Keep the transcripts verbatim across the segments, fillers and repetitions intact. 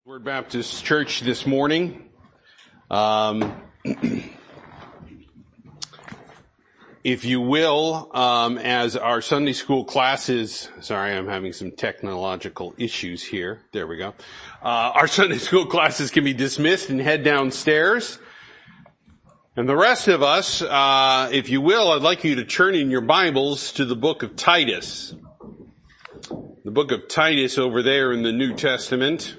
Word Baptist Church this morning. Um, if you will, um, as our Sunday school classes, sorry, I'm having some technological issues here. There we go. Uh, our Sunday school classes can be dismissed and head downstairs. And the rest of us, uh, if you will, I'd like you to turn in your Bibles to the book of Titus. The book of Titus over there in the New Testament.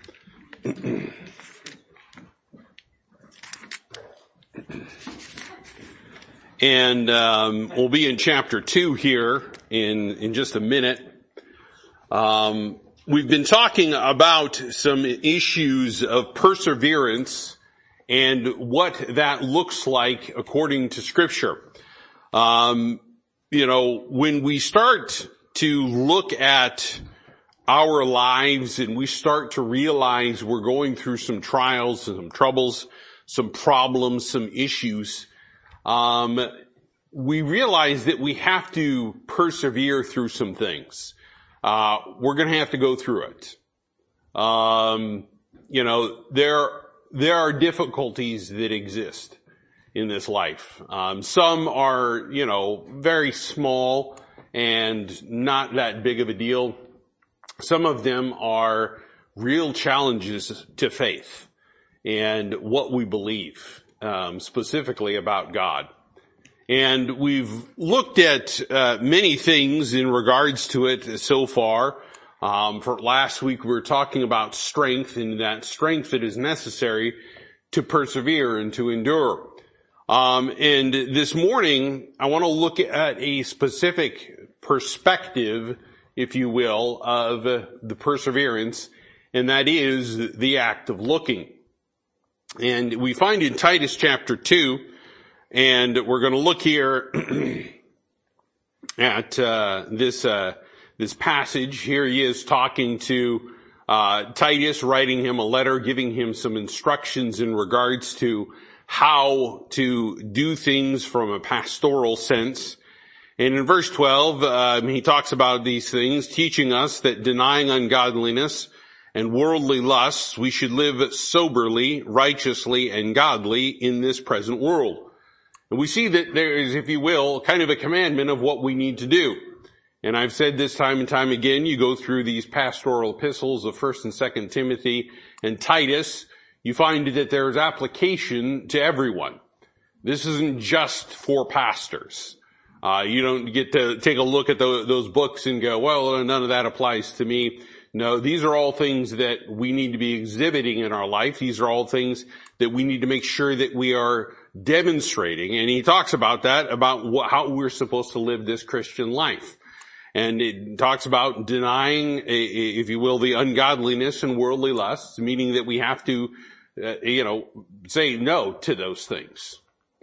And um, we'll be in chapter two here in in just a minute. Um, we've been talking about some issues of perseverance and what that looks like according to Scripture. Um, you know, when we start to look at our lives and we start to realize we're going through some trials and some troubles, some problems, some issues, um, we realize that we have to persevere through some things. Uh, we're going to have to go through it. Um, you know, there, there are difficulties that exist in this life. Um, some are, you know, very small and not that big of a deal. Some of them are real challenges to faith and what we believe, um, specifically about God. And we've looked at uh, many things in regards to it so far. Um, for last week we were talking about strength and that strength that is necessary to persevere and to endure. Um, and this morning I want to look at a specific perspective, if you will, of the perseverance, and that is the act of looking. And we find in Titus chapter two, and we're going to look here at uh, this uh, this passage. Here he is talking to uh, Titus, writing him a letter, giving him some instructions in regards to how to do things from a pastoral sense. And in verse twelve, um, he talks about these things, teaching us that denying ungodliness and worldly lusts, we should live soberly, righteously, and godly in this present world. And we see that there is, if you will, kind of a commandment of what we need to do. And I've said this time and time again, you go through these pastoral epistles of First and Second Timothy and Titus, you find that there's application to everyone. This isn't just for pastors. Uh, you don't get to take a look at the, those books and go, well, none of that applies to me. No, these are all things that we need to be exhibiting in our life. These are all things that we need to make sure that we are demonstrating. And he talks about that, about what, how we're supposed to live this Christian life. And it talks about denying, if you will, the ungodliness and worldly lusts, meaning that we have to, uh, you know, say no to those things.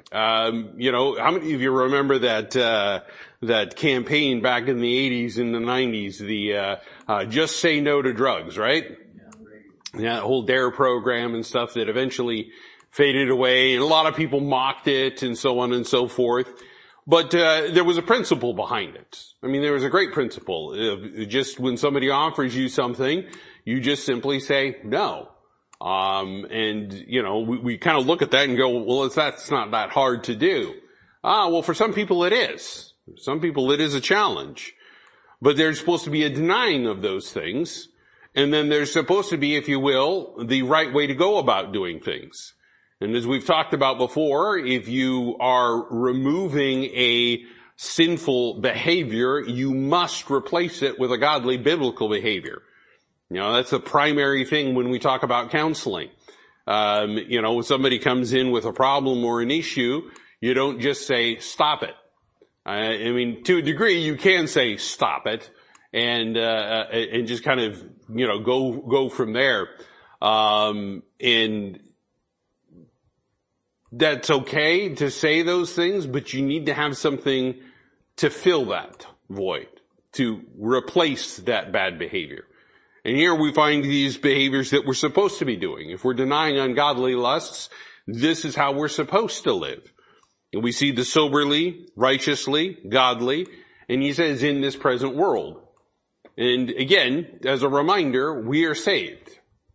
Um, you know, how many of you remember that, uh, that campaign back in the eighties and the nineties, the, uh, uh, just say no to drugs, right? Yeah, that whole DARE program and stuff that eventually faded away, and a lot of people mocked it and so on and so forth. But, uh, there was a principle behind it. I mean, there was a great principle. Uh, just when somebody offers you something, you just simply say no. Um, and, you know, we, we kind of look at that and go, well, it's, that's not that hard to do. Ah, well, for some people it is. Some people it is a challenge. But there's supposed to be a denying of those things. And then there's supposed to be, if you will, the right way to go about doing things. And as we've talked about before, if you are removing a sinful behavior, you must replace it with a godly biblical behavior. You know, that's the primary thing when we talk about counseling. Um, you know, when somebody comes in with a problem or an issue, you don't just say, stop it. I, I mean, to a degree, you can say, stop it, and, uh, and just kind of, you know, go, go from there. Um, and that's okay to say those things, but you need to have something to fill that void, to replace that bad behavior. And here we find these behaviors that we're supposed to be doing. If we're denying ungodly lusts, this is how we're supposed to live. And we see the soberly, righteously, godly, and he says in this present world. And again, as a reminder, we are saved.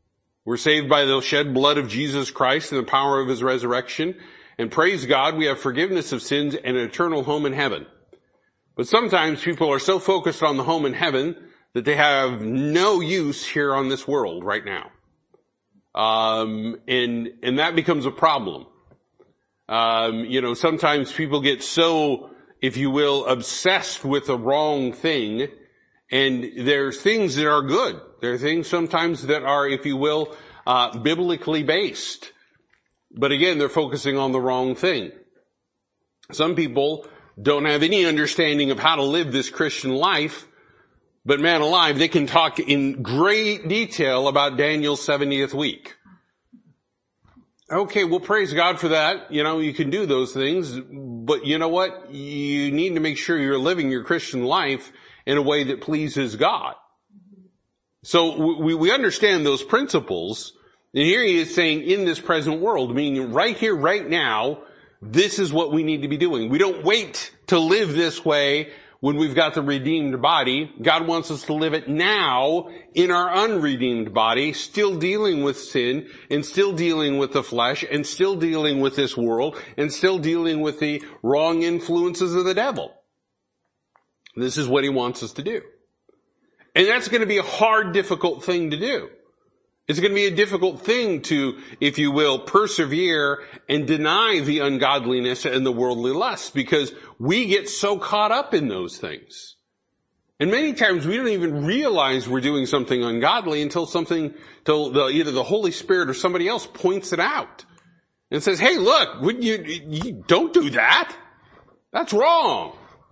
We're saved by the shed blood of Jesus Christ and the power of his resurrection. And praise God, we have forgiveness of sins and an eternal home in heaven. But sometimes people are so focused on the home in heaven that they have no use here on this world right now. Um, and, and that becomes a problem. Um, you know, sometimes people get so, if you will, obsessed with the wrong thing. And there's things that are good. There are things sometimes that are, if you will, uh, biblically based. But again, they're focusing on the wrong thing. Some people don't have any understanding of how to live this Christian life, but man alive, they can talk in great detail about Daniel's seventieth week. Okay, well, praise God for that. You know, you can do those things, but you know what? You need to make sure you're living your Christian life in a way that pleases God. So we, we understand those principles, and here he is saying in this present world, meaning right here, right now, this is what we need to be doing. We don't wait to live this way when we've got the redeemed body. God wants us to live it now in our unredeemed body, still dealing with sin and still dealing with the flesh and still dealing with this world and still dealing with the wrong influences of the devil. This is what he wants us to do. And that's going to be a hard, difficult thing to do. It's going to be a difficult thing to, if you will, persevere and deny the ungodliness and the worldly lusts, because we get so caught up in those things. And many times we don't even realize we're doing something ungodly until something, till the, either the Holy Spirit or somebody else points it out and says, hey, look, wouldn't you, you don't do that. That's wrong.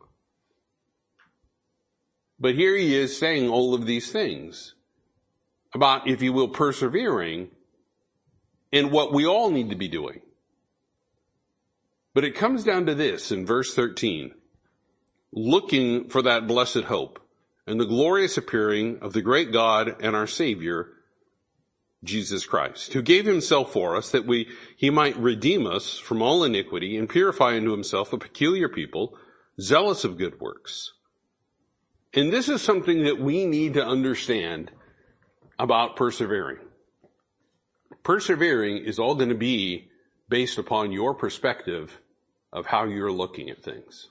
But here he is saying all of these things about, if you will, persevering in what we all need to be doing. But it comes down to this in verse thirteen, looking for that blessed hope and the glorious appearing of the great God and our Savior, Jesus Christ, who gave himself for us that we, he might redeem us from all iniquity and purify unto himself a peculiar people, zealous of good works. And this is something that we need to understand about persevering. Persevering is all going to be based upon your perspective of how you're looking at things.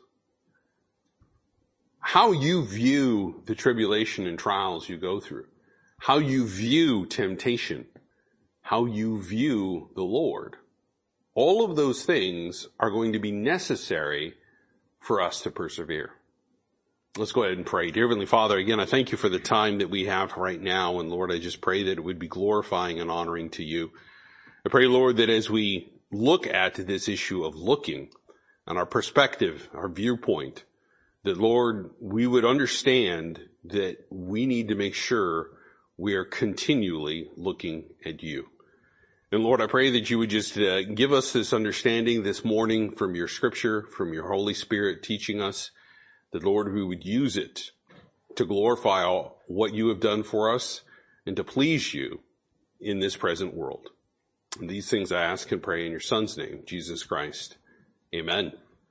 How you view the tribulation and trials you go through. How you view temptation. How you view the Lord. All of those things are going to be necessary for us to persevere. Let's go ahead and pray. Dear Heavenly Father, again, I thank you for the time that we have right now. And Lord, I just pray that it would be glorifying and honoring to you. I pray, Lord, that as we look at this issue of looking and our perspective, our viewpoint, that, Lord, we would understand that we need to make sure we are continually looking at you. And Lord, I pray that you would just uh, give us this understanding this morning from your scripture, from your Holy Spirit teaching us, that, Lord, we would use it to glorify all what you have done for us and to please you in this present world. And these things I ask and pray in your Son's name, Jesus Christ. Amen.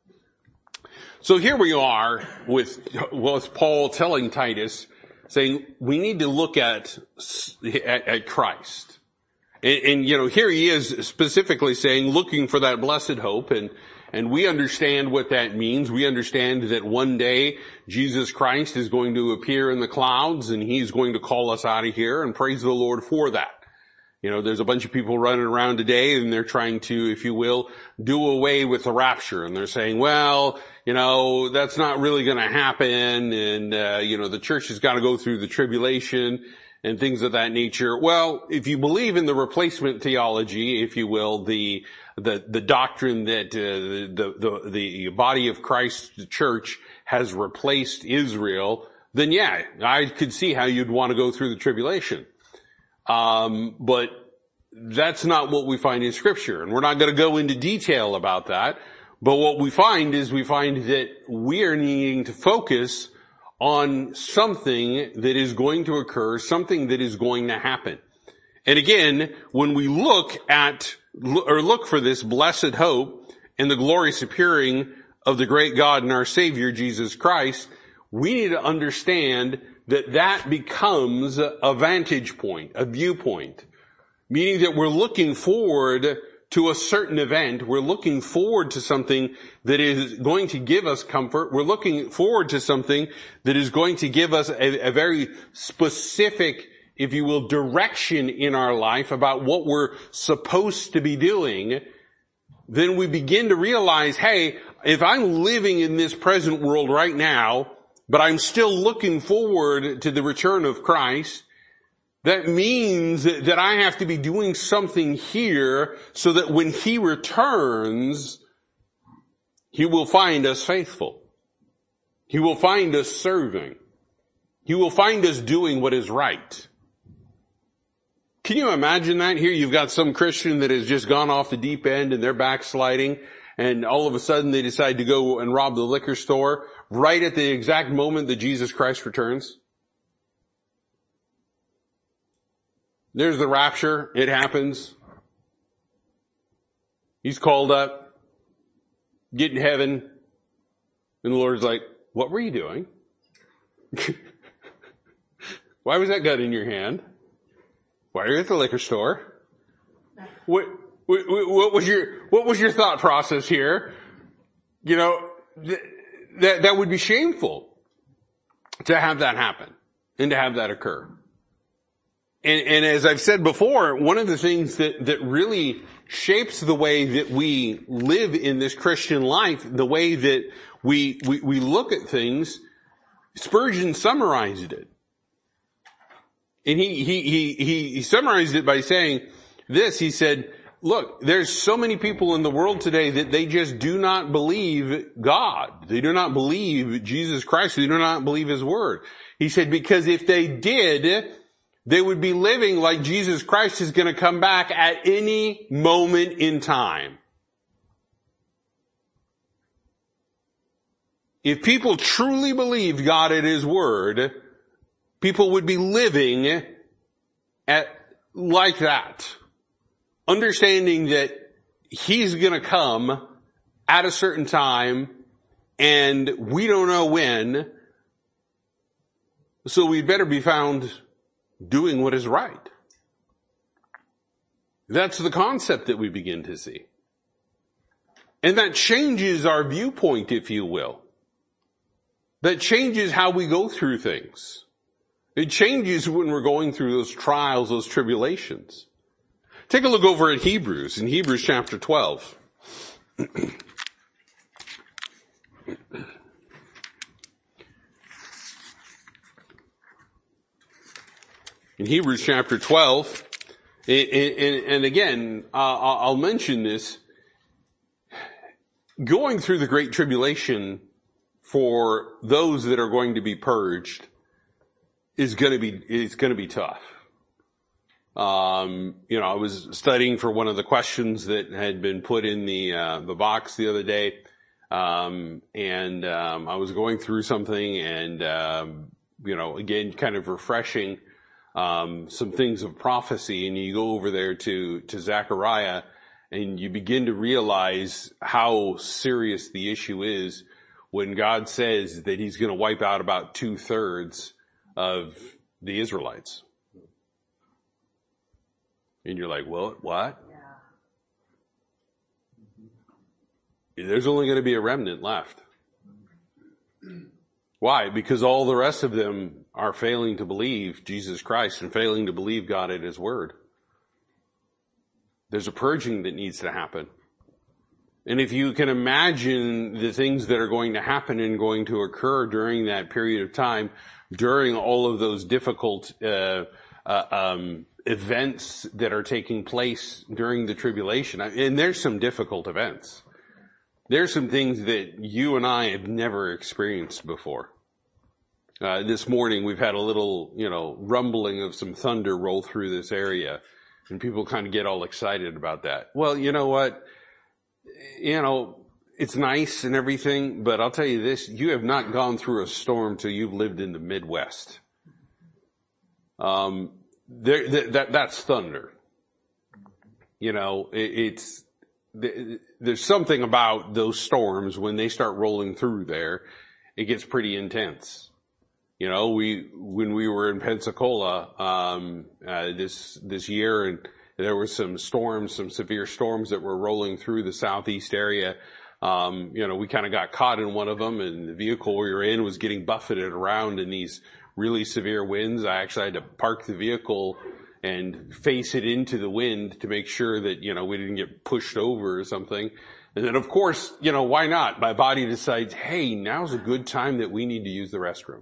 So here we are with, well, it's Paul telling Titus, saying we need to look at, at, at Christ. And, and, you know, here he is specifically saying, looking for that blessed hope. And And we understand what that means. We understand that one day Jesus Christ is going to appear in the clouds and he's going to call us out of here, and praise the Lord for that. You know, there's a bunch of people running around today and they're trying to, if you will, do away with the rapture. And they're saying, well, you know, that's not really going to happen. And, uh, you know, the church has got to go through the tribulation and things of that nature. Well, if you believe in the replacement theology, if you will, the the the doctrine that uh, the the the body of Christ, the church, has replaced Israel, then yeah, I could see how you'd want to go through the tribulation. Um, but that's not what we find in Scripture, and we're not going to go into detail about that. But what we find is we find that we are needing to focus on something that is going to occur, something that is going to happen. And again, when we look at, or look for this blessed hope and the glorious appearing of the great God and our Savior, Jesus Christ, we need to understand that that becomes a vantage point, a viewpoint. Meaning that we're looking forward to a certain event. We're looking forward to something that is going to give us comfort. We're looking forward to something that is going to give us a, a very specific, if you will, direction in our life about what we're supposed to be doing. Then we begin to realize, hey, if I'm living in this present world right now, but I'm still looking forward to the return of Christ, that means that I have to be doing something here so that when He returns, He will find us faithful. He will find us serving. He will find us doing what is right. Can you imagine that? Here you've got some Christian that has just gone off the deep end and they're backsliding, and all of a sudden they decide to go and rob the liquor store right at the exact moment that Jesus Christ returns. There's the rapture. It happens. He's called up, get in heaven, and the Lord's like, what were you doing? Why was that gun in your hand? Why are you at the liquor store? What, what, what was your, what was your thought process here? You know, th- that, that would be shameful to have that happen and to have that occur. And, and as I've said before, one of the things that, that really shapes the way that we live in this Christian life, the way that we, we, we look at things, Spurgeon summarized it. And he, he, he, he, he summarized it by saying this. He said, look, there's so many people in the world today that they just do not believe God. They do not believe Jesus Christ. They do not believe His Word. He said, because if they did, they would be living like Jesus Christ is going to come back at any moment in time. If people truly believed God at His Word, people would be living at, like that. Understanding that He's going to come at a certain time and we don't know when. So we'd better be found doing what is right. That's the concept that we begin to see. And that changes our viewpoint, if you will. That changes how we go through things. It changes when we're going through those trials, those tribulations. Take a look over at Hebrews, in Hebrews chapter twelve. In Hebrews chapter twelve, and, and, and again, uh, I'll mention this, going through the Great Tribulation for those that are going to be purged is going to be, it's going to be tough. Um, you know, I was studying for one of the questions that had been put in the, uh, the box the other day. Um, and, um, I was going through something and, um, you know, again, kind of refreshing, um, some things of prophecy, and you go over there to, to Zechariah and you begin to realize how serious the issue is when God says that He's going to wipe out about two thirds of the Israelites. And you're like, well, what? Yeah. There's only going to be a remnant left. Why? Because all the rest of them are failing to believe Jesus Christ and failing to believe God at His Word. There's a purging that needs to happen. And if you can imagine the things that are going to happen and going to occur during that period of time, during all of those difficult uh, uh um events that are taking place during the tribulation, and there's some difficult events. There's some things that you and I have never experienced before. Uh, this morning we've had a little, you know, rumbling of some thunder roll through this area, and people kind of get all excited about that. Well, you know what? You know, it's nice and everything, but I'll tell you this, you have not gone through a storm till you've lived in the Midwest. Um, there, that, that, that's thunder. You know, it, it's, there's something about those storms when they start rolling through there, it gets pretty intense. You know, we, when we were in Pensacola, um, uh, this, this year, and, there were some storms, some severe storms that were rolling through the southeast area. Um, you know, we kind of got caught in one of them, and the vehicle we were in was getting buffeted around in these really severe winds. I actually had to park the vehicle and face it into the wind to make sure that, you know, we didn't get pushed over or something. And then, of course, you know, why not? My body decides, hey, now's a good time that we need to use the restroom.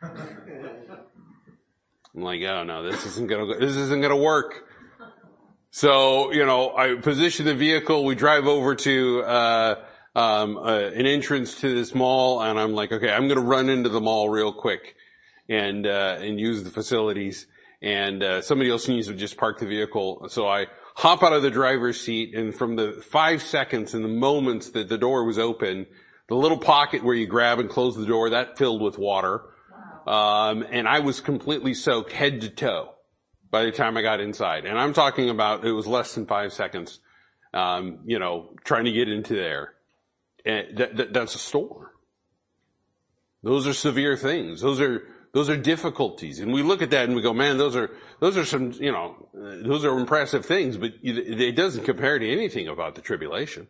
I'm like, oh no, this isn't gonna, this isn't gonna work. So, you know, I position the vehicle, we drive over to, uh, um, uh, an entrance to this mall, and I'm like, okay, I'm gonna run into the mall real quick and, uh, and use the facilities. And, uh, somebody else needs to just park the vehicle. So I hop out of the driver's seat, and from the five seconds and the moments that the door was open, the little pocket where you grab and close the door, that filled with water. Um, and I was completely soaked head to toe by the time I got inside. And I'm talking about, it was less than five seconds, um, you know, trying to get into there. And that, that, that's a storm. Those are severe things. Those are, those are difficulties. And we look at that and we go, man, those are, those are some, you know, those are impressive things, but it doesn't compare to anything about the tribulation.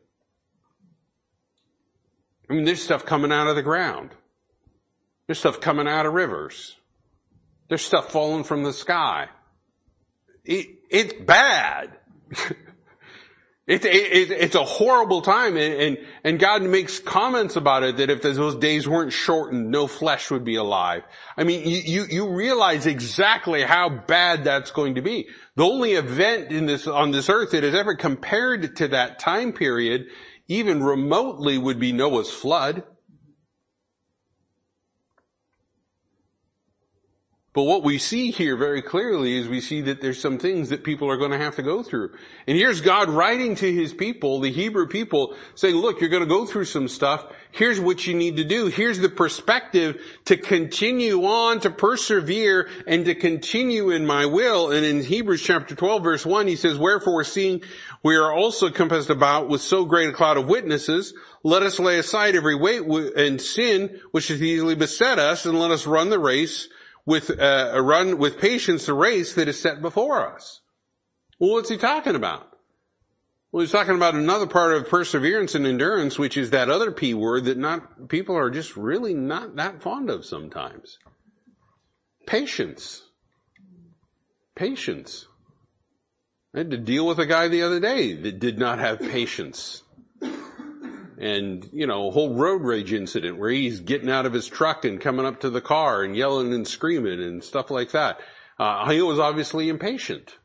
I mean, there's stuff coming out of the ground. There's stuff coming out of rivers. There's stuff falling from the sky. It, it's bad. it, it, it's a horrible time, and, and, and God makes comments about it that if those days weren't shortened, no flesh would be alive. I mean, you, you, you realize exactly how bad that's going to be. The only event in this, on this earth that is ever compared to that time period, even remotely, would be Noah's flood. But what we see here very clearly is we see that there's some things that people are going to have to go through. And here's God writing to his people, the Hebrew people, saying, look, you're going to go through some stuff. Here's what you need to do. Here's the perspective to continue on, to persevere, and to continue in my will. And in Hebrews chapter twelve, verse one, he says, wherefore, seeing we are also compassed about with so great a cloud of witnesses, let us lay aside every weight and sin which hath easily beset us, and let us run the race with uh, a run with patience the race that is set before us. Well, what's he talking about? Well, he's talking about another part of perseverance and endurance, which is that other P word that not people are just really not that fond of sometimes. Patience. Patience. I had to deal with a guy the other day that did not have patience. And, you know, a whole road rage incident where he's getting out of his truck and coming up to the car and yelling and screaming and stuff like that. Uh, he was obviously impatient.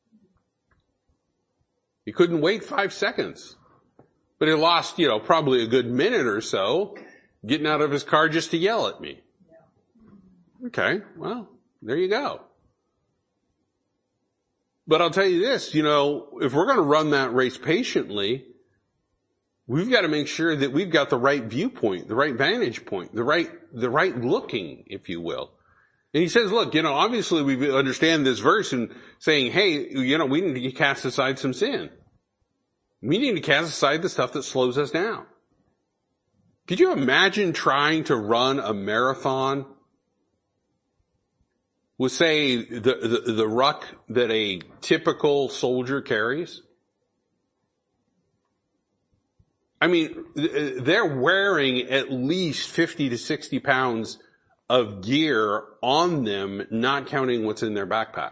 He couldn't wait five seconds. But he lost, you know, probably a good minute or so getting out of his car just to yell at me. Okay, well, there you go. But I'll tell you this, you know, if we're going to run that race patiently, we've got to make sure that we've got the right viewpoint, the right vantage point, the right, the right looking, if you will. And he says, look, you know, obviously we understand this verse and saying, hey, you know, we need to cast aside some sin. We need to cast aside the stuff that slows us down. Could you imagine trying to run a marathon with, say, the, the, the ruck that a typical soldier carries? I mean, they're wearing at least fifty to sixty pounds of gear on them, not counting what's in their backpack.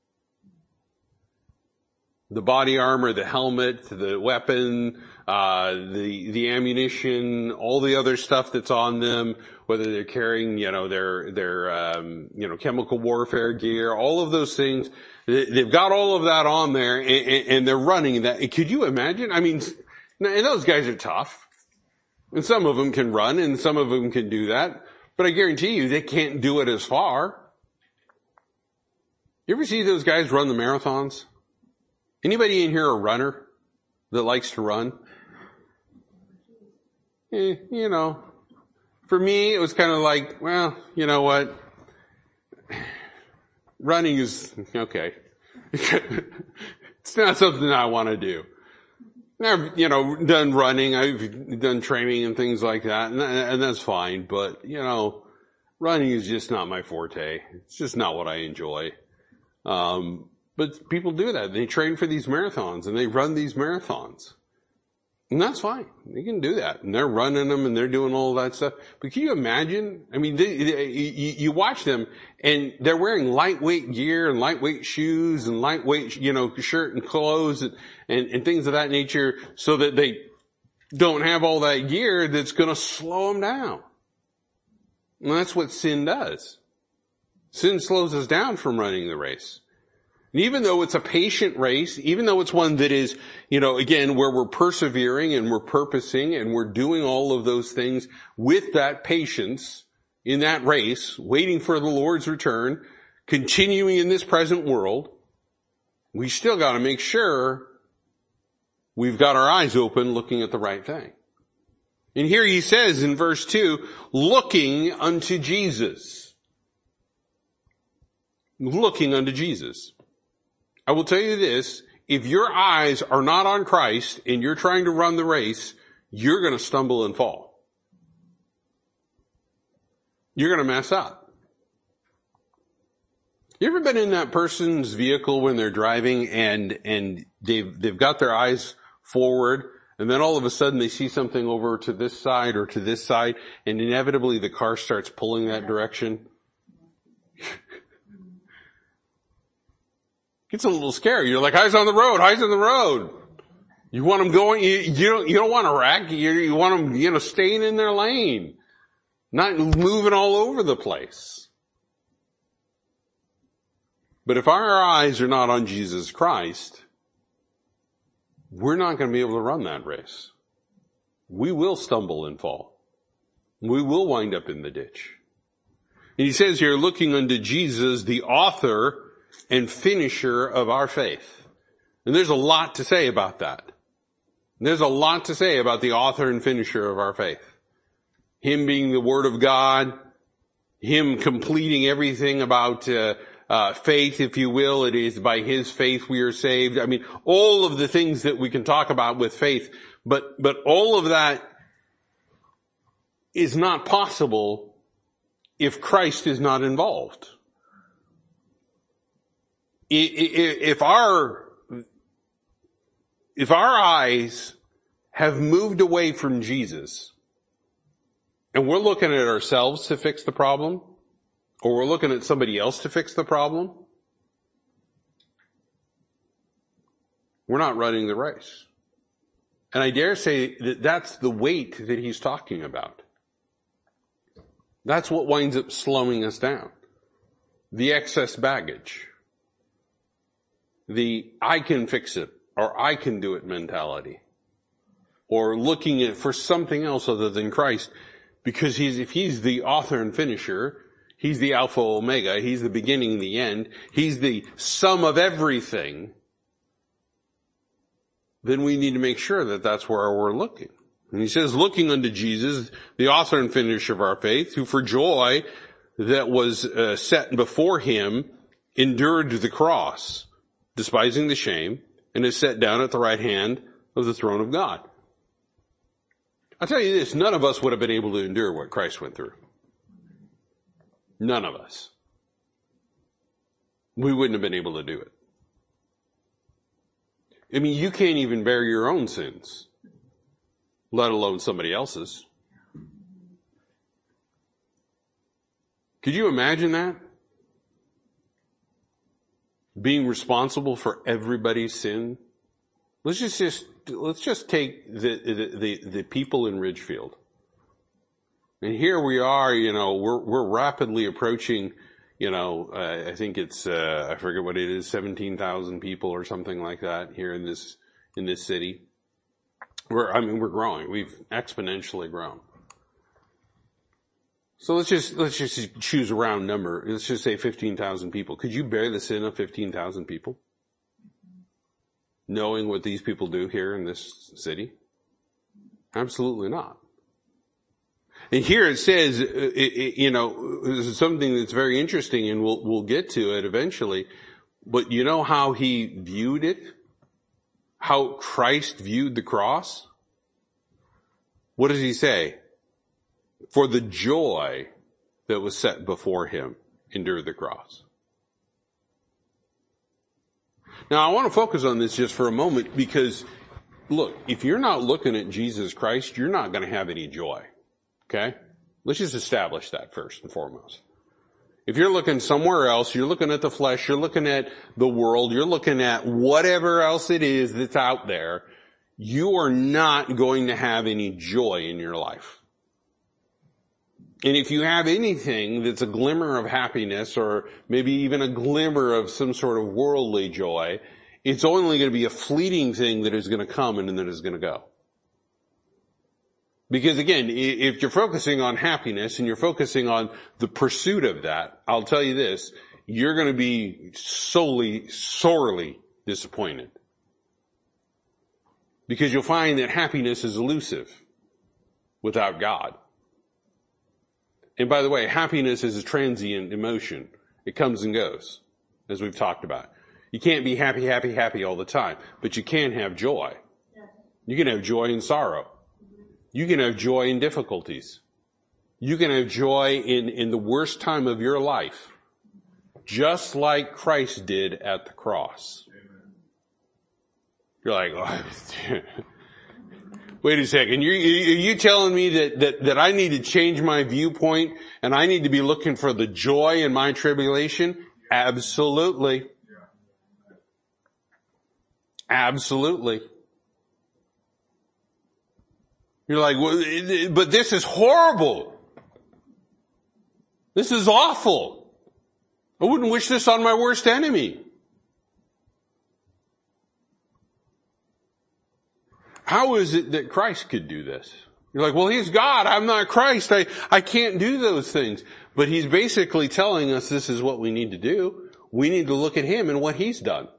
The body armor, the helmet, the weapon, uh, the, the ammunition, all the other stuff that's on them, whether they're carrying, you know, their, their, um, you know, chemical warfare gear, all of those things. They've got all of that on there, and, and they're running that. Could you imagine? I mean, and those guys are tough. And some of them can run, and some of them can do that. But I guarantee you, they can't do it as far. You ever see those guys run the marathons? Anybody in here a runner that likes to run? Eh, you know, for me, it was kind of like, well, you know what? Running is, okay. It's not something I want to do. I've, you know, done running, I've done training and things like that, and, and that's fine, but, you know, running is just not my forte. It's just not what I enjoy. Um, But people do that. They train for these marathons and they run these marathons. And that's fine. They can do that. And they're running them and they're doing all that stuff. But can you imagine? I mean, they, they, you, you watch them and they're wearing lightweight gear and lightweight shoes and lightweight, you know, shirt and clothes and, and, and things of that nature so that they don't have all that gear that's going to slow them down. And that's what sin does. Sin slows us down from running the race. And even though it's a patient race, even though it's one that is, you know, again, where we're persevering and we're purposing and we're doing all of those things with that patience in that race, waiting for the Lord's return, continuing in this present world, we still got to make sure we've got our eyes open looking at the right thing. And here he says in verse two, looking unto Jesus. Looking unto Jesus. I will tell you this, if your eyes are not on Christ and you're trying to run the race, you're going to stumble and fall. You're going to mess up. You ever been in that person's vehicle when they're driving and, and they've, they've got their eyes forward and then all of a sudden they see something over to this side or to this side and inevitably the car starts pulling that direction? It's a little scary. You're like, eyes on the road, eyes on the road. You want them going, you, you don't, you don't want to wreck. You, you want them, you know, staying in their lane. Not moving all over the place. But if our eyes are not on Jesus Christ, we're not going to be able to run that race. We will stumble and fall. We will wind up in the ditch. And he says here, looking unto Jesus, the author and finisher of our faith. And there's a lot to say about that. There's a lot to say about the author and finisher of our faith. Him being the Word of God, Him completing everything about uh, uh faith, if you will. It is by His faith we are saved. I mean, all of the things that we can talk about with faith, but but all of that is not possible if Christ is not involved. If our, if our eyes have moved away from Jesus and we're looking at ourselves to fix the problem or we're looking at somebody else to fix the problem, we're not running the race. And I dare say that that's the weight that he's talking about. That's what winds up slowing us down. The excess baggage. The I can fix it or I can do it mentality. Or looking at for something else other than Christ. Because he's, if he's the author and finisher, he's the Alpha Omega, he's the beginning and the end, he's the sum of everything, then we need to make sure that that's where we're looking. And he says, looking unto Jesus, the author and finisher of our faith, who for joy that was uh, set before him endured the cross, despising the shame, and is set down at the right hand of the throne of God. I'll tell you this, none of us would have been able to endure what Christ went through. None of us. We wouldn't have been able to do it. I mean, you can't even bear your own sins, let alone somebody else's. Could you imagine that? Being responsible for everybody's sin. Let's just, just let's just take the, the, the, the people in Ridgefield. And here we are, you know, we're, we're rapidly approaching, you know, uh, I think it's, uh, I forget what it is, seventeen thousand people or something like that here in this, in this city. We're, I mean, we're growing. We've exponentially grown. So let's just, let's just choose a round number. Let's just say fifteen thousand people. Could you bear the sin of fifteen thousand people? Knowing what these people do here in this city? Absolutely not. And here it says, it, it, you know, this is something that's very interesting and we'll, we'll get to it eventually. But you know how he viewed it? How Christ viewed the cross? What does he say? For the joy that was set before him, endured the cross. Now I want to focus on this just for a moment because, look, if you're not looking at Jesus Christ, you're not going to have any joy. Okay? Let's just establish that first and foremost. If you're looking somewhere else, you're looking at the flesh, you're looking at the world, you're looking at whatever else it is that's out there, you are not going to have any joy in your life. And if you have anything that's a glimmer of happiness or maybe even a glimmer of some sort of worldly joy, it's only going to be a fleeting thing that is going to come and then is going to go. Because again, if you're focusing on happiness and you're focusing on the pursuit of that, I'll tell you this, you're going to be solely, sorely disappointed. Because you'll find that happiness is elusive without God. And by the way, happiness is a transient emotion. It comes and goes, as we've talked about. You can't be happy, happy, happy all the time, but you can have joy. You can have joy in sorrow. You can have joy in difficulties. You can have joy in, in the worst time of your life, just like Christ did at the cross. You're like, oh, wait a second, you, you, are you telling me that, that, that I need to change my viewpoint and I need to be looking for the joy in my tribulation? Absolutely. Absolutely. You're like, well, but this is horrible. This is awful. I wouldn't wish this on my worst enemy. How is it that Christ could do this? You're like, well, he's God. I'm not Christ. I, I can't do those things. But he's basically telling us this is what we need to do. We need to look at him and what he's done.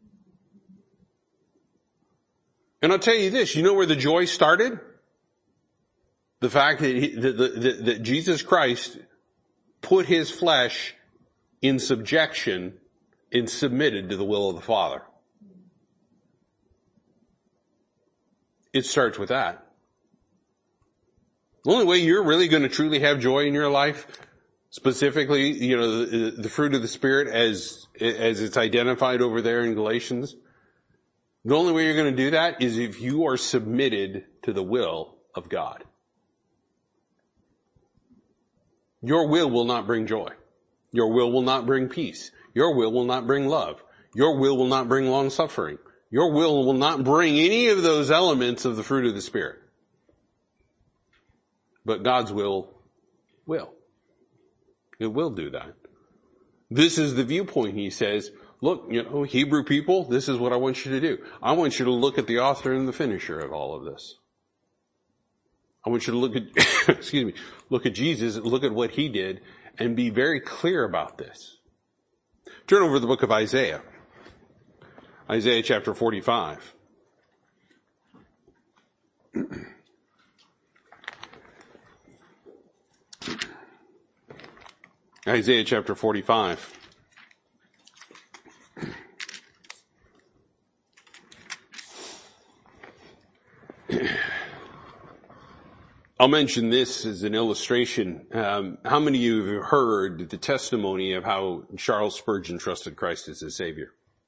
And I'll tell you this, you know where the joy started? The fact that, he, that, that, that Jesus Christ put his flesh in subjection and submitted to the will of the Father. It starts with that. The only way you're really going to truly have joy in your life, specifically, you know, the, the fruit of the Spirit as, as it's identified over there in Galatians, the only way you're going to do that is if you are submitted to the will of God. Your will will not bring joy. Your will will not bring peace. Your will will not bring love. Your will will not bring long suffering. Your will will not bring any of those elements of the fruit of the Spirit. But God's will will. It will do that. This is the viewpoint, he says. Look, you know, Hebrew people, this is what I want you to do. I want you to look at the author and the finisher of all of this. I want you to look at, excuse me, look at Jesus, look at what he did, and be very clear about this. Turn over to the book of Isaiah. Isaiah chapter forty-five. Isaiah chapter forty-five. I'll mention this as an illustration. Um, how many of you have heard the testimony of how Charles Spurgeon trusted Christ as his Savior?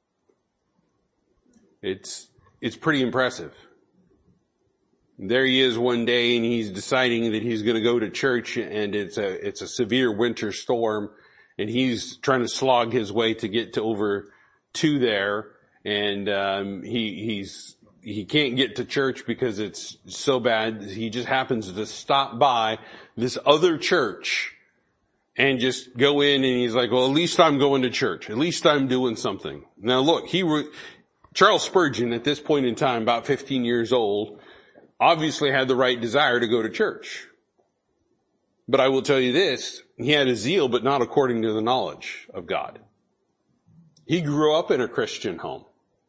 It's, it's pretty impressive. There he is one day and he's deciding that he's going to go to church and it's a, it's a severe winter storm and he's trying to slog his way to get to over to there and, um, he, he's, he can't get to church because it's so bad. He just happens to stop by this other church and just go in and he's like, well, at least I'm going to church. At least I'm doing something. Now look, he were, Charles Spurgeon at this point in time, about fifteen years old, obviously had the right desire to go to church. But I will tell you this, he had a zeal, but not according to the knowledge of God. He grew up in a Christian home.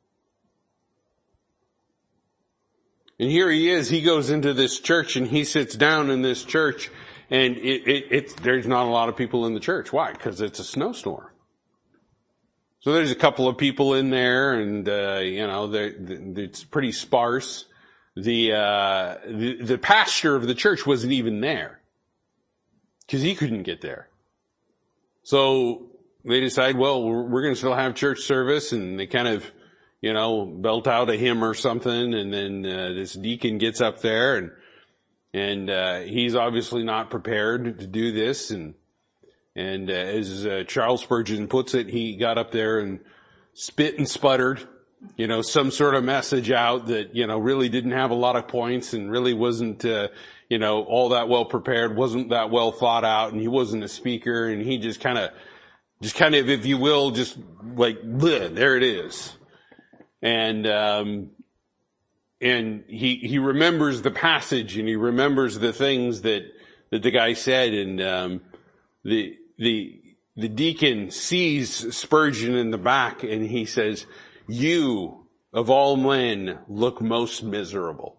And here he is, he goes into this church and he sits down in this church and it, it, it's, there's not a lot of people in the church. Why? Because it's a snowstorm. So there's a couple of people in there and, uh, you know, it's pretty sparse. The, uh, the, the pastor of the church wasn't even there because he couldn't get there. So they decide, well, we're, we're going to still have church service, and they kind of you know, belt out a hymn or something, and then uh, this deacon gets up there, and and uh, he's obviously not prepared to do this, and and uh, as uh, Charles Spurgeon puts it, he got up there and spit and sputtered, you know, some sort of message out that, you know, really didn't have a lot of points and really wasn't, uh, you know, all that well prepared, wasn't that well thought out, and he wasn't a speaker, and he just kind of, just kind of, if you will, just like, bleh, there it is. And, um, and he, he remembers the passage, and he remembers the things that, that the guy said, and, um, the, the, the deacon sees Spurgeon in the back, and he says, "You, of all men, look most miserable."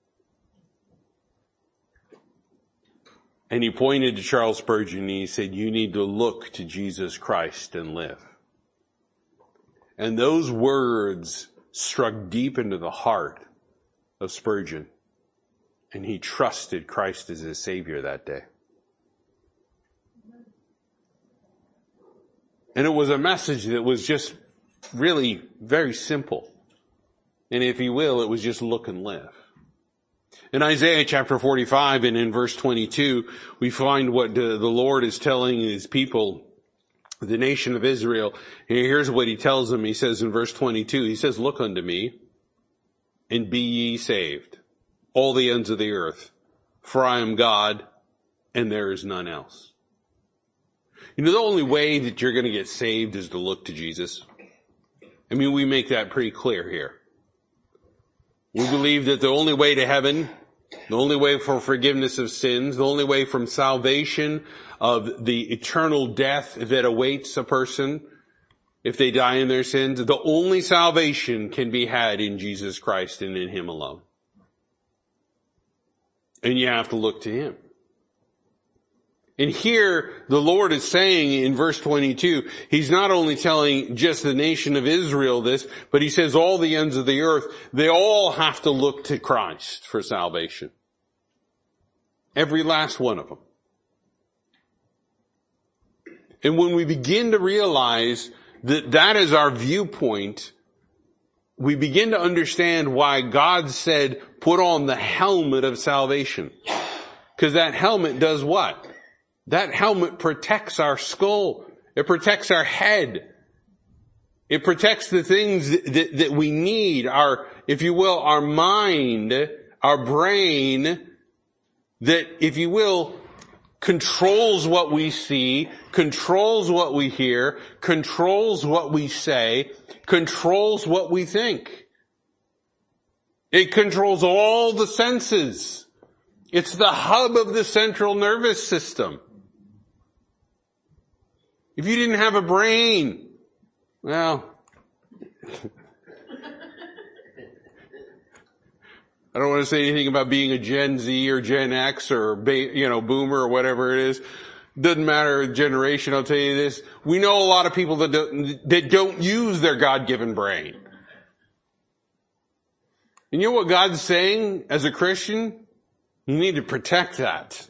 And he pointed to Charles Spurgeon, and he said, "You need to look to Jesus Christ and live." And those words struck deep into the heart of Spurgeon, and he trusted Christ as his Savior that day. And it was a message that was just really very simple. And if you will, it was just look and live. In Isaiah chapter forty-five and in verse twenty-two, we find what the Lord is telling his people, the nation of Israel. And here's what he tells them. He says in verse twenty-two, he says, "Look unto me and be ye saved, all the ends of the earth, for I am God and there is none else." You know, the only way that you're going to get saved is to look to Jesus. I mean, we make that pretty clear here. We believe that the only way to heaven, the only way for forgiveness of sins, the only way from salvation of the eternal death that awaits a person if they die in their sins, the only salvation can be had in Jesus Christ and in Him alone. And you have to look to Him. And here, the Lord is saying in verse twenty-two, He's not only telling just the nation of Israel this, but He says all the ends of the earth, they all have to look to Christ for salvation. Every last one of them. And when we begin to realize that that is our viewpoint, we begin to understand why God said, put on the helmet of salvation. Because that helmet does what? That helmet protects our skull. It protects our head. It protects the things that, that, that we need, our, if you will, our mind, our brain, that, if you will, controls what we see, controls what we hear, controls what we say, controls what we think. It controls all the senses. It's the hub of the central nervous system. If you didn't have a brain, well, I don't want to say anything about being a Gen Z or Gen X or, you know, Boomer or whatever it is. Doesn't matter generation, I'll tell you this. We know a lot of people that don't, that don't use their God-given brain. And you know what God's saying as a Christian? You need to protect that.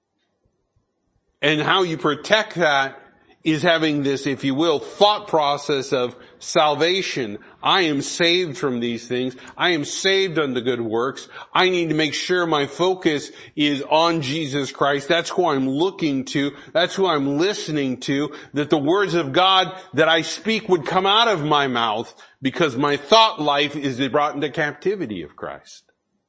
And how you protect that is having this, if you will, thought process of salvation. I am saved from these things. I am saved unto good works. I need to make sure my focus is on Jesus Christ. That's who I'm looking to. That's who I'm listening to. That the words of God that I speak would come out of my mouth because my thought life is brought into captivity of Christ.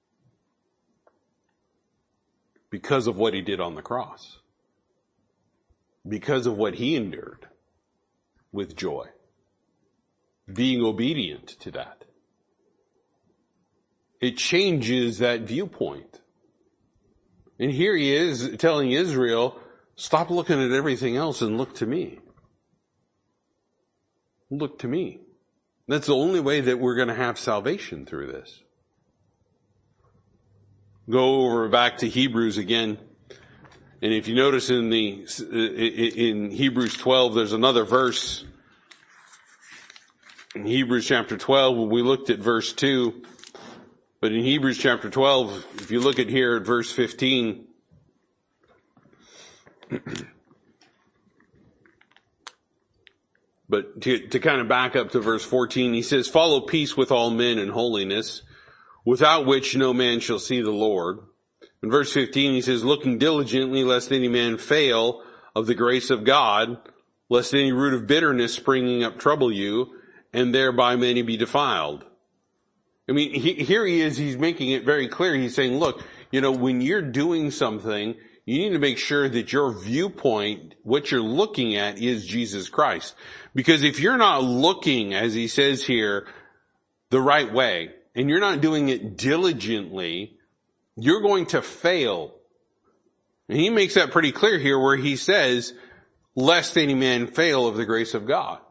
Because of what He did on the cross. Because of what He endured with joy. Being obedient to that. It changes that viewpoint. And here He is telling Israel, stop looking at everything else and look to me. Look to me. That's the only way that we're going to have salvation through this. Go over back to Hebrews again. And if you notice in the, in Hebrews twelve, there's another verse. In Hebrews chapter twelve, we looked at verse two. But in Hebrews chapter twelve, if you look at here at verse fifteen, But to, to kind of back up to verse fourteen, he says, follow peace with all men and holiness, without which no man shall see the Lord. In verse fifteen, he says, looking diligently lest any man fail of the grace of God, lest any root of bitterness springing up trouble you, and thereby many be defiled. I mean, he, here he is, he's making it very clear. He's saying, look, you know, when you're doing something, you need to make sure that your viewpoint, what you're looking at, is Jesus Christ. Because if you're not looking, as he says here, the right way, and you're not doing it diligently, you're going to fail. And he makes that pretty clear here where he says, lest any man fail of the grace of God.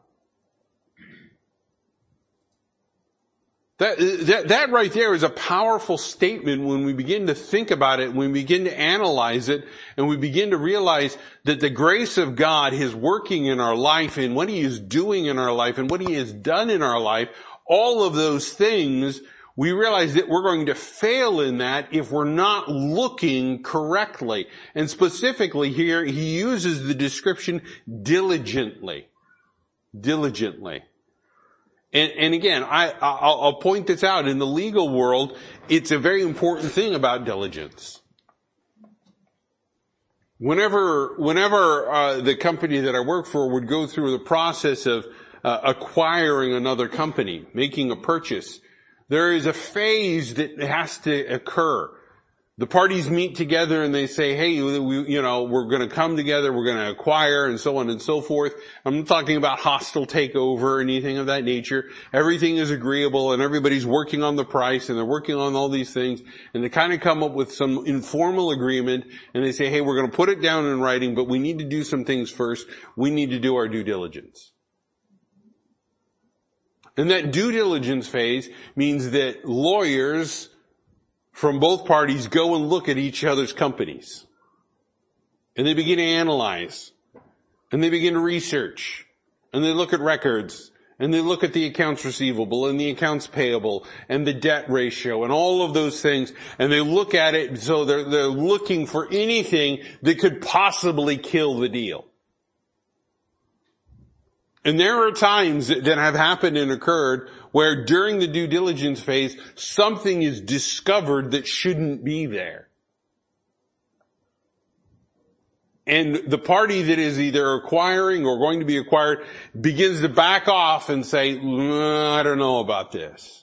That, that, that right there is a powerful statement when we begin to think about it, when we begin to analyze it, and we begin to realize that the grace of God, His working in our life, and what He is doing in our life, and what He has done in our life, all of those things, we realize that we're going to fail in that if we're not looking correctly. And specifically here, he uses the description diligently. Diligently. And, and again, I, I'll, I'll point this out. In the legal world, it's a very important thing about diligence. Whenever, whenever uh, the company that I work for would go through the process of uh, acquiring another company, making a purchase, there is a phase that has to occur. The parties meet together and they say, hey, we, you know, we're going to come together, we're going to acquire, and so on and so forth. I'm not talking about hostile takeover or anything of that nature. Everything is agreeable and everybody's working on the price and they're working on all these things, and they kind of come up with some informal agreement and they say, hey, we're going to put it down in writing, but we need to do some things first. We need to do our due diligence. And that due diligence phase means that lawyers from both parties go and look at each other's companies. And they begin to analyze. And they begin to research. And they look at records. And they look at the accounts receivable and the accounts payable and the debt ratio and all of those things. And they look at it, so they're, they're looking for anything that could possibly kill the deal. And there are times that have happened and occurred where during the due diligence phase, something is discovered that shouldn't be there. And the party that is either acquiring or going to be acquired begins to back off and say, I don't know about this.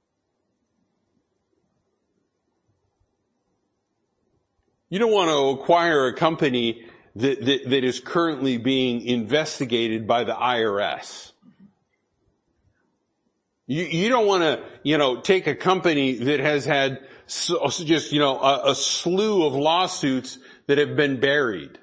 You don't want to acquire a company That, that, that is currently being investigated by the I R S. You, you don't want to, you know, take a company that has had so, just, you know, a, a slew of lawsuits that have been buried.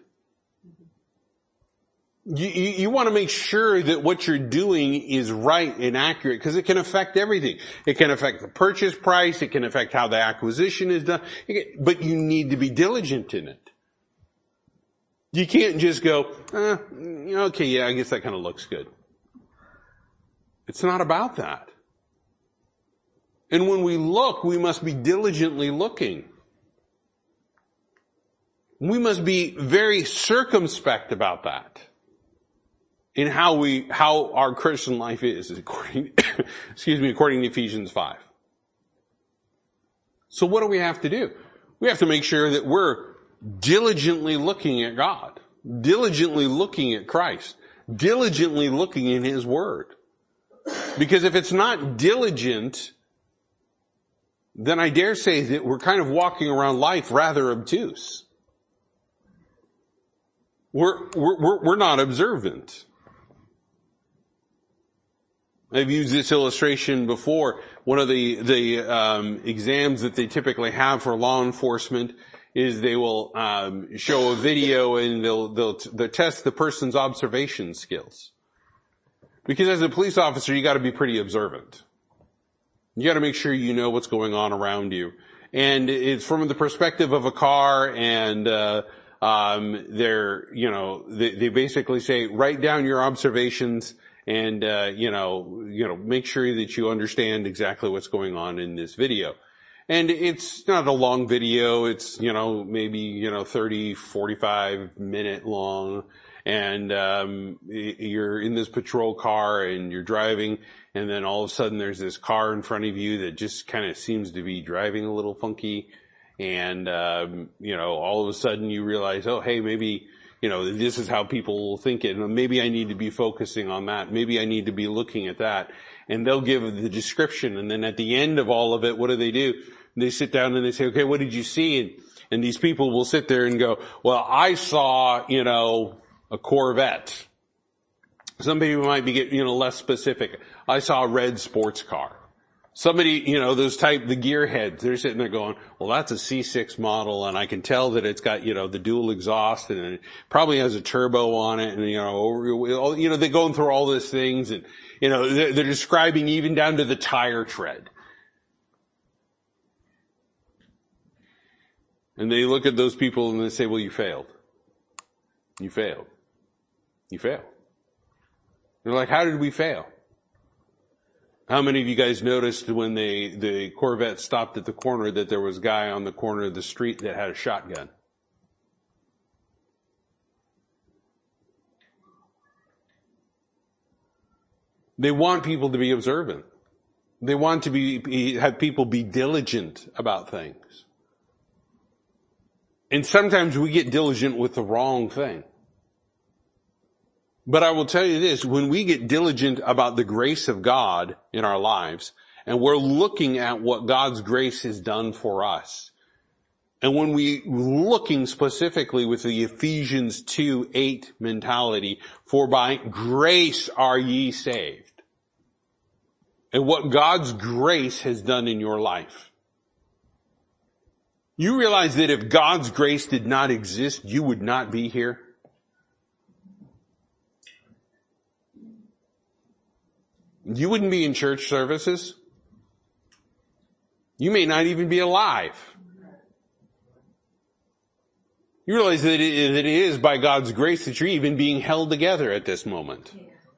You, you, you want to make sure that what you're doing is right and accurate, because it can affect everything. It can affect the purchase price. It can affect how the acquisition is done. But you need to be diligent in it. You can't just go, eh, okay, yeah, I guess that kind of looks good. It's not about that. And when we look, we must be diligently looking. We must be very circumspect about that in how we, how our Christian life is, according, excuse me, according to Ephesians five. So what do we have to do? We have to make sure that we're diligently looking at God, diligently looking at Christ, diligently looking in His Word. Because if it's not diligent, then I dare say that we're kind of walking around life rather obtuse. We're, we're, we're not observant. I've used this illustration before. One of the, the, um, exams that they typically have for law enforcement is they will um show a video and they'll they'll they'll test the person's observation skills. Because as a police officer, you got to be pretty observant. You got to make sure you know what's going on around you. And it's from the perspective of a car, and uh um they're, you know, they, they basically say, write down your observations and uh you know, you know, make sure that you understand exactly what's going on in this video. And it's not a long video. It's, you know, maybe, you know, thirty, forty-five minute long. and um, you're in this patrol car and you're driving, and then all of a sudden there's this car in front of you that just kind of seems to be driving a little funky, and um, you know, all of a sudden you realize, oh, hey, maybe, you know, this is how people think it, and maybe I need to be focusing on that. Maybe I need to be looking at that. And they'll give the description, and then at the end of all of it, what do they do? They sit down and they say, okay, what did you see? And, and these people will sit there and go, well, I saw, you know, a Corvette. Some people might be getting, you know, less specific. I saw a red sports car. Somebody, you know, those type, the gearheads, they're sitting there going, well, that's a C six model, and I can tell that it's got, you know, the dual exhaust, and it probably has a turbo on it, and, you know, you know, they're going through all these things, and, you know, they're, they're describing even down to the tire tread. And they look at those people and they say, well, you failed. You failed. You failed. They're like, how did we fail? How many of you guys noticed when they, the Corvette stopped at the corner that there was a guy on the corner of the street that had a shotgun? They want people to be observant. They want to be, be have people be diligent about things. And sometimes we get diligent with the wrong thing. But I will tell you this, when we get diligent about the grace of God in our lives, and we're looking at what God's grace has done for us, and when we looking specifically with the Ephesians two eight mentality, for by grace are ye saved, and what God's grace has done in your life. You realize that if God's grace did not exist, you would not be here? You wouldn't be in church services. You may not even be alive. You realize that it, that it is by God's grace that you're even being held together at this moment.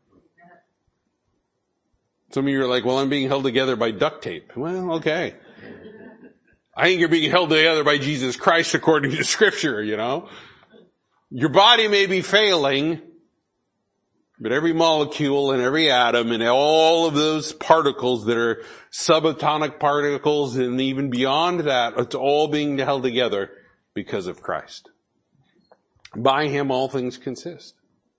Some of you are like, well, I'm being held together by duct tape. Well, okay. I think you're being held together by Jesus Christ according to Scripture, you know. Your body may be failing, but every molecule and every atom and all of those particles that are subatomic particles and even beyond that, it's all being held together because of Christ. By Him all things consist.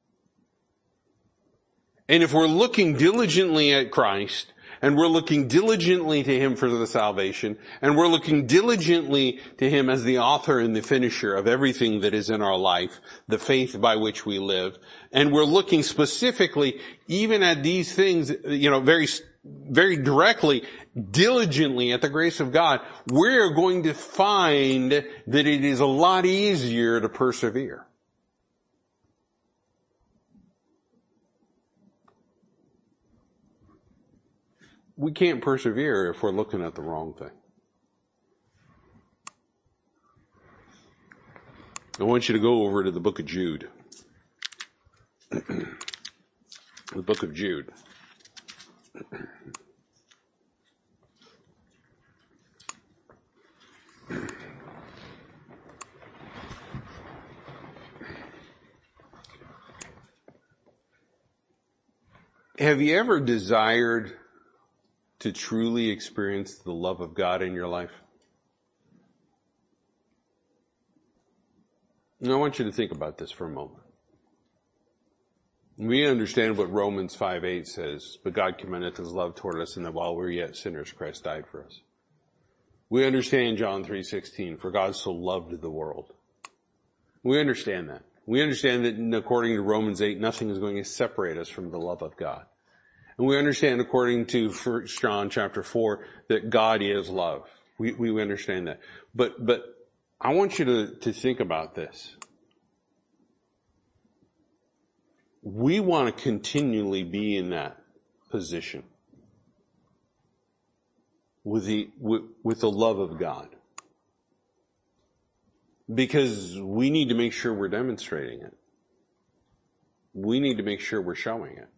And if we're looking diligently at Christ, and we're looking diligently to Him for the salvation, and we're looking diligently to Him as the author and the finisher of everything that is in our life, the faith by which we live, and we're looking specifically even at these things, you know, very, very directly, diligently at the grace of God, we're going to find that it is a lot easier to persevere. We can't persevere if we're looking at the wrong thing. I want you to go over to the book of Jude. The book of Jude. Have you ever desired to truly experience the love of God in your life? Now I want you to think about this for a moment. We understand what Romans five eight says, but God commendeth His love toward us in that while we were yet sinners, Christ died for us. We understand John three sixteen, for God so loved the world. We understand that. We understand that according to Romans eight, nothing is going to separate us from the love of God. And we understand according to First John chapter four that God is love. We, we understand that. But, but I want you to, to think about this. We want to continually be in that position with the, with, with the love of God. Because we need to make sure we're demonstrating it. We need to make sure we're showing it.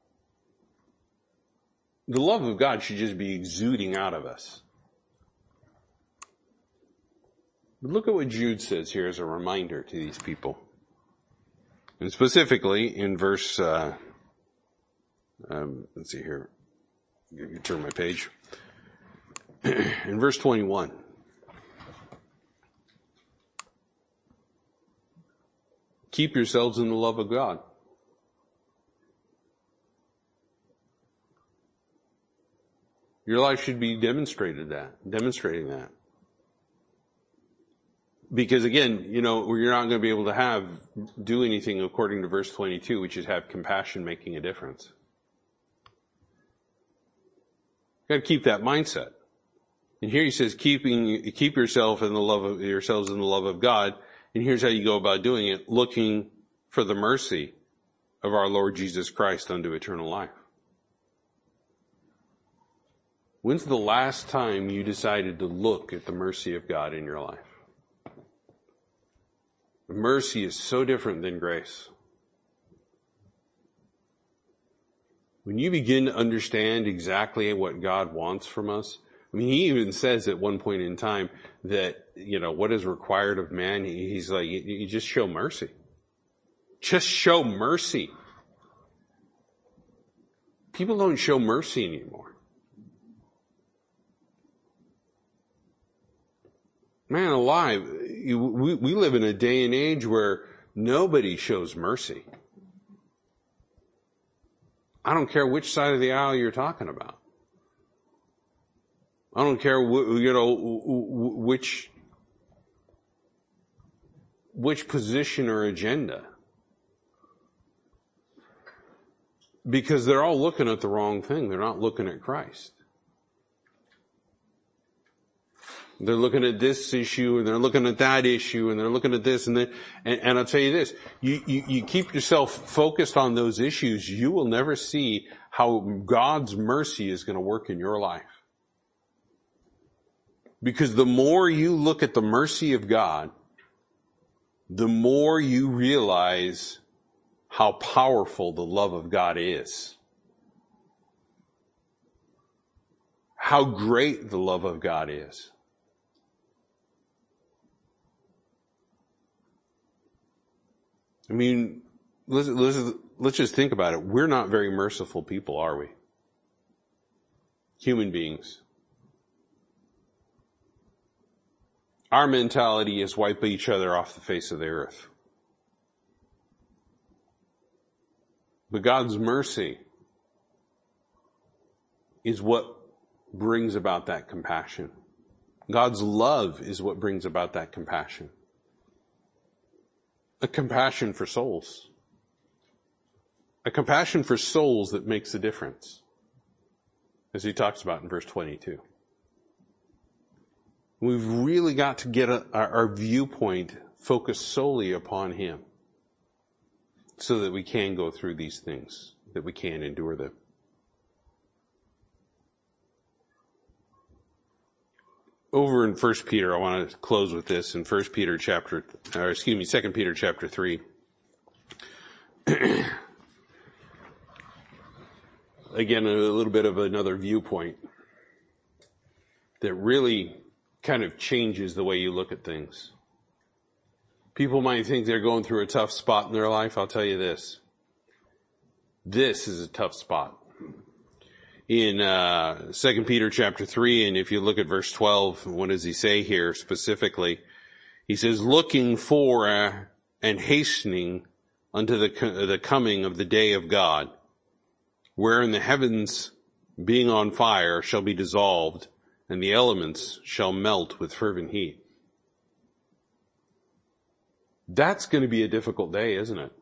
The love of God should just be exuding out of us. But look at what Jude says here as a reminder to these people. And specifically in verse, uh, um, let's see here. You turn my page. In verse twenty-one. Keep yourselves in the love of God. Your life should be demonstrated that, demonstrating that. Because again, you know, you're not going to be able to have, do anything according to verse twenty-two, which is have compassion making a difference. You've got to keep that mindset. And here he says, keeping, keep yourself in the love of, yourselves in the love of God. And here's how you go about doing it, looking for the mercy of our Lord Jesus Christ unto eternal life. When's the last time you decided to look at the mercy of God in your life? Mercy is so different than grace. When you begin to understand exactly what God wants from us, I mean, he even says at one point in time that, you know, what is required of man, he's like, you just show mercy. Just show mercy. People don't show mercy anymore. Man alive, we, we live in a day and age where nobody shows mercy. I don't care which side of the aisle you're talking about. I don't care, you know, which, which position or agenda. Because they're all looking at the wrong thing. They're not looking at Christ. They're looking at this issue, and they're looking at that issue, and they're looking at this, and then, and, and I'll tell you this, you, you, you keep yourself focused on those issues, you will never see how God's mercy is going to work in your life. Because the more you look at the mercy of God, the more you realize how powerful the love of God is. How great the love of God is. I mean, let's, let's, let's just think about it. We're not very merciful people, are we? Human beings. Our mentality is wipe each other off the face of the earth. But God's mercy is what brings about that compassion. God's love is what brings about that compassion. A compassion for souls. A compassion for souls that makes a difference. As he talks about in verse twenty-two. We've really got to get a, our, our viewpoint focused solely upon him. So that we can go through these things. That we can endure them. Over in First Peter, I want to close with this in First Peter chapter, or excuse me, Second Peter chapter three. Again, a little bit of another viewpoint that really kind of changes the way you look at things. People might think they're going through a tough spot in their life. I'll tell you this. This is a tough spot. In uh Second Peter chapter three, and if you look at verse twelve, what does he say here specifically? He says, looking for uh, and hastening unto the, the coming of the day of God, wherein the heavens being on fire shall be dissolved, and the elements shall melt with fervent heat. That's going to be a difficult day, isn't it?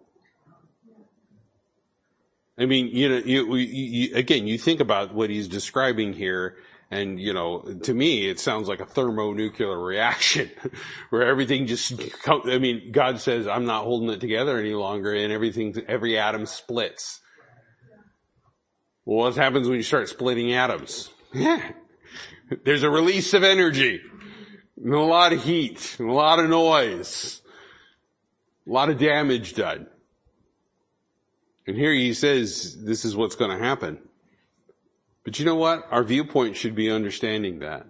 I mean, you know, you, you, you, again, you think about what he's describing here, and, you know, to me, it sounds like a thermonuclear reaction, where everything just, I mean, God says, I'm not holding it together any longer, and everything, every atom splits. Well, what happens when you start splitting atoms? Yeah. There's a release of energy, and a lot of heat, and a lot of noise, a lot of damage done. And here he says, this is what's going to happen. But you know what? Our viewpoint should be understanding that.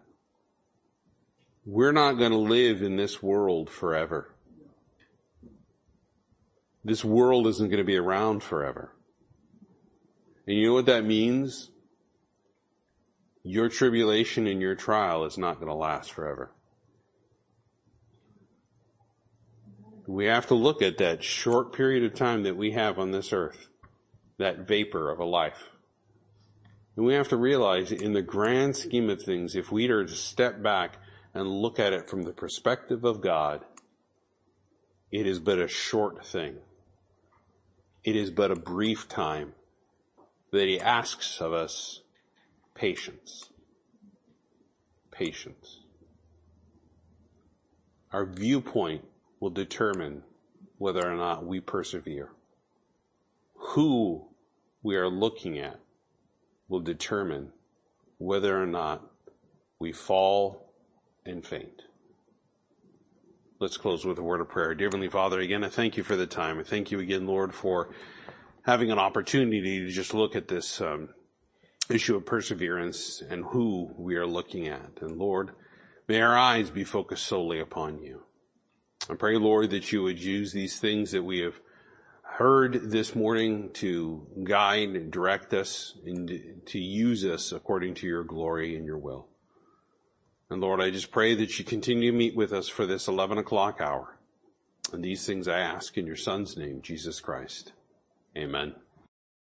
We're not going to live in this world forever. This world isn't going to be around forever. And you know what that means? Your tribulation and your trial is not going to last forever. We have to look at that short period of time that we have on this earth, that vapor of a life. And we have to realize, in the grand scheme of things, if we are to step back and look at it from the perspective of God, it is but a short thing. It is but a brief time that he asks of us patience. Patience. Our viewpoint will determine whether or not we persevere. Who we are looking at will determine whether or not we fall and faint. Let's close with a word of prayer. Dear Heavenly Father, again, I thank you for the time. I thank you again, Lord, for having an opportunity to just look at this um, issue of perseverance and who we are looking at. And Lord, may our eyes be focused solely upon you. I pray, Lord, that you would use these things that we have heard this morning to guide and direct us and to use us according to your glory and your will. And Lord, I just pray that you continue to meet with us for this eleven o'clock hour. And these things I ask in your Son's name, Jesus Christ. Amen.